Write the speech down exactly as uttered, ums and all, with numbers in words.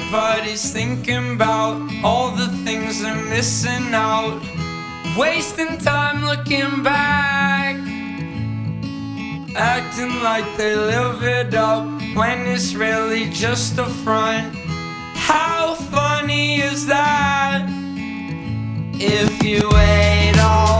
everybody's thinking about all the things they're missing out, wasting time looking back, acting like they live it up when it's really just a front. How funny is that? If you wait all